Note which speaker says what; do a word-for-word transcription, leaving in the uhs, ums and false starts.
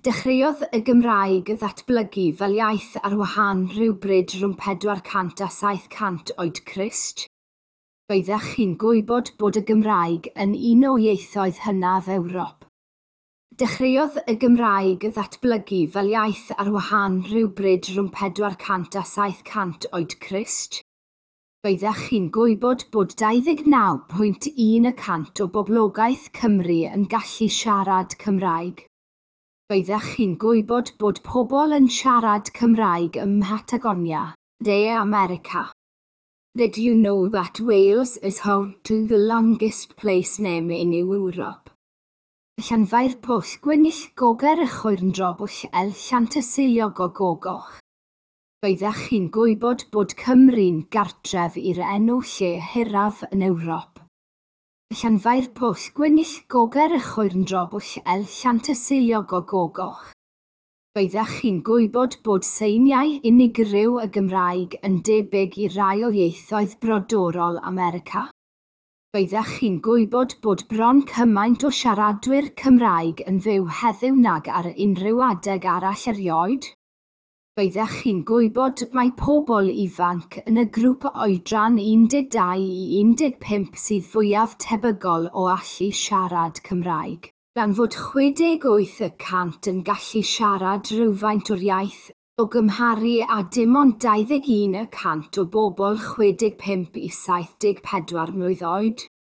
Speaker 1: Dechreuodd y Gymraeg ddatblygu fel iaith ar wahân rhywbryd rhwng pedwar cant a saith cant oed Crist. Byddech chi'n gwybod bod y Gymraeg yn un o ieithoedd hynaf Ewrop. Dechreuodd y Gymraeg ddatblygu fel iaith ar wahân rhywbryd rhwng pedwar cant a saith cant oed Crist. Byddech chi'n gwybod bod dau ddeg naw pwynt un y cant o boblogaeth Cymru yn gallu siarad Cymraeg. Byddech chi'n gwybod bod pobl yn siarad Cymraeg ym Mhatagonia, De America. Did you know that Wales is home to the longest place name in Europe? Llanfair pwll gwynill goger y chwyrndro bwll el llantysilog o gogoch. Byddech chi'n gwybod bod Cymru'n gartref i'r enw lle hiraf yn Ewrop. Llanfair pwll gwynill goger y chwyrndro bwll el llantysilog o gogoch. Byddech chi'n gwybod bod seiniau unigryw y Gymraeg yn debyg i rai o ieithoedd brodorol America. Byddech chi'n gwybod bod bron cymaint o siaradwyr Cymraeg yn fyw heddiw nag ar unrhyw adeg arall erioed. Byddech chi'n gwybod mae pobl ifanc yn y grŵp oedran un deg dau i un deg pump sydd fwyaf tebygol o allu siarad Cymraeg. Gan fod chwe deg wyth y cant yn gallu siarad rhywfaint o'r iaith, o gymharu â dim ond dau ddeg un y cant o bobl chwe deg pump i saith deg pedwar mlwydd oed.